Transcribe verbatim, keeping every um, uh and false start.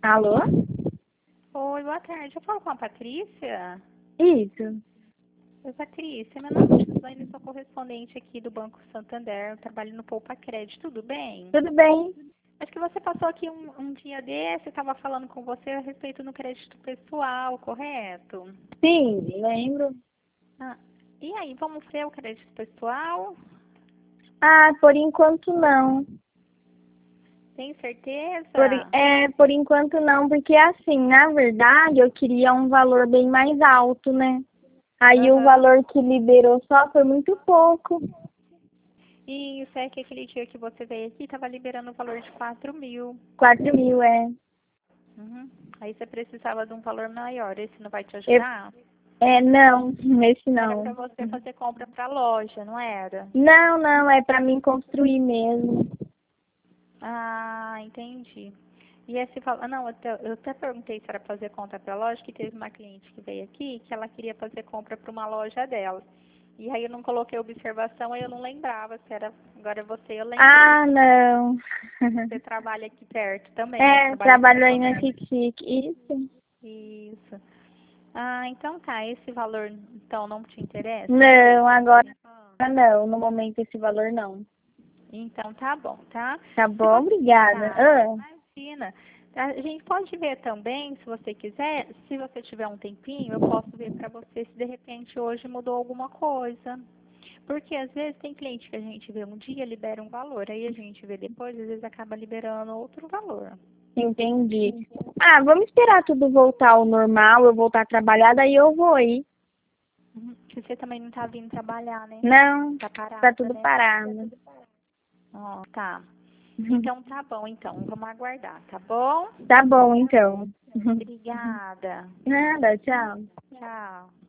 Alô? Oi, boa tarde. Eu falo com a Patrícia. Isso. Oi, Patrícia. Meu nome é Gislaine, sou correspondente aqui do Banco Santander. Eu trabalho no Poupa Crédito. Tudo bem? Tudo bem? Acho que você passou aqui um, um dia desse, estava falando com você a respeito do crédito pessoal, correto? Sim, lembro. Ah, e aí, vamos ver o crédito pessoal? Ah, por enquanto não. Tem Por, certeza? é, por enquanto não, porque assim, na verdade, eu queria um valor bem mais alto, né? Aí o Aham. valor que liberou só foi muito pouco. E isso é que aquele dia que você veio aqui estava liberando o valor de quatro mil. Quatro mil, é. Uhum. Aí você precisava de um valor maior. Esse não vai te Eu, ajudar? é, não, esse Era para não. você fazer compra para loja, não era? Não, não, é para mim construir mesmo. Ah, entendi. E esse valor, não, eu até, eu até perguntei se era fazer compra para loja, que teve uma cliente que veio aqui que ela queria fazer compra para uma loja dela. E aí eu não coloquei observação, aí eu não lembrava se era, agora você eu lembrei. Ah, não. Você trabalha aqui perto também, né? É, Trabalha aqui no trabalho aí na comércio. Chique. Isso. Isso. Ah, então tá, esse valor então não te interessa, Não, Patrícia? agora não. No momento esse valor não. Então tá bom, tá? Tá Se bom, você obrigada. tá, Ah, imagina. A gente pode ver também, se você quiser, se você tiver um tempinho, eu posso ver para você se de repente hoje mudou alguma coisa. Porque às vezes tem cliente que a gente vê um dia, libera um valor, aí a gente vê depois, às vezes acaba liberando outro valor. entendi. Ah, vamos esperar tudo voltar ao normal, eu voltar a trabalhar, daí eu vou ir. Uhum. Você também não tá vindo trabalhar, né? Não, Tá tá parada, tudo né? parado. Ó, tá. Então tá bom, então. Vamos aguardar, tá bom? Tá bom, então. Obrigada. Nada, tchau. Tchau.